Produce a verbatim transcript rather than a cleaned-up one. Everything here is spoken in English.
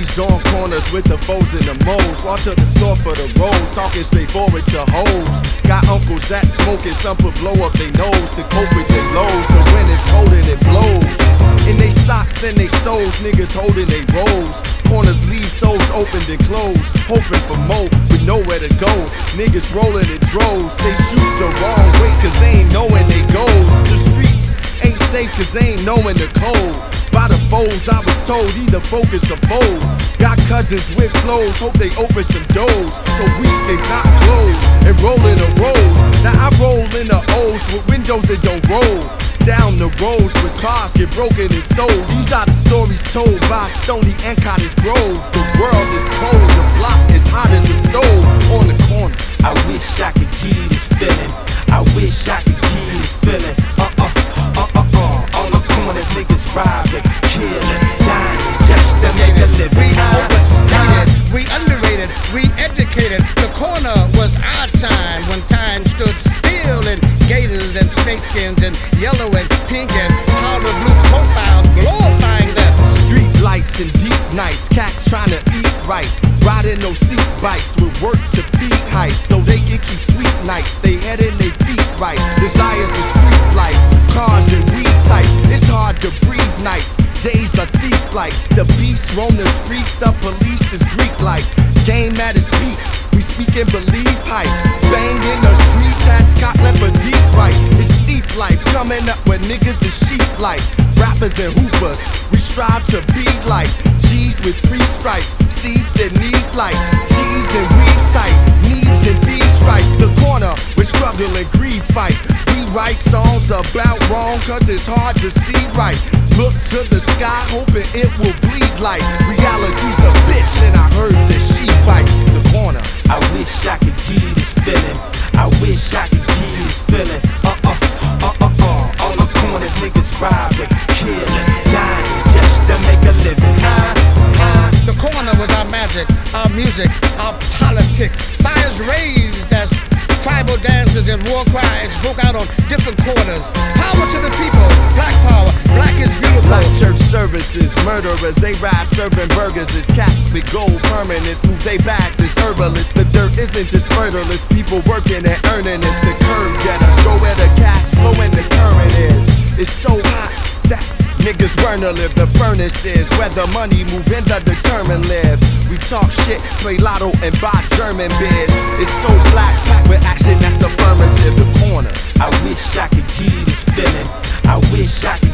G's on corners with the foes and the moles. Walk to the store for the rolls, talking straightforward to hoes. Got uncles that smoking, some put blow up their nose to cope with their lows. The wind is cold and it blows. In they socks and they soles, niggas holding they rolls. Corners leave souls opened and closed, hoping for more with nowhere to go. Niggas rolling in droves, they shoot the wrong way cause they ain't knowing they goes. The streets ain't safe cause they ain't knowing the code. By the foes I was told either focus or fold. Got cousins with flows, hope they open some doors so we can got clothes and roll in the rolls. Now I roll in the O's with windows that don't roll. Down the roads with cars get broken and stole. These are the stories told by Stony and Cottage Grove. The world is cold, the block is hot as a stove on the corners. I wish I could give this feeling. I wish I could give this feeling. Uh uh, uh uh uh. On the corners, niggas robbing, killing, dying just to make a living. We overstated, we underrated, we educated. The corner was our time when time stood still in gators and snakeskins and yellow and pink and powder blue profiles glorifying them. Street lights and deep nights, cats trying to eat right. Riding those seat bikes with work to feed heights so they can keep sweet nights. They head in their feet right. Desires of street life, cars and weed types. It's hard to breathe nights. Days are thief-like. The beast roam the streets, the police is Greek-like. Game at its peak, we speak and believe hype. Bang in the streets, hats got left for deep right. It's steep life, coming up when niggas is sheep like. Rappers and hoopers, we strive to be like G's with three stripes, C's that need like G's and weed sight, needs and bees right. The corner, we struggle and greed fight. We write songs about wrong cause it's hard to see right. Look to the sky hoping it will bleed like reality's a bitch and I heard that she bites. The corner. I wish I could give this feeling. I wish I could give this feeling. Uh uh, uh uh uh. On the corners, niggas robbing, killing, dying just to make a living. Huh? Huh? The corner was our magic, our music, our politics. Fires raised as tribal dances and war cries broke out on different corners. Power to the people, black power, black is beautiful. Black church services, murderers, they ride serving burgers. It's cats with gold permanents, move they bags, it's herbalists. The dirt isn't just fertile, it's people working and earning. It's the curve getters, go where the cash flow and the current is. It's so hot that niggas burn to live. The furnace is where the money move and the determined live. We talk shit, play lotto and buy German beers. It's so black, packed with action that's affirmative. The corner. I wish I could give this feeling. I wish I could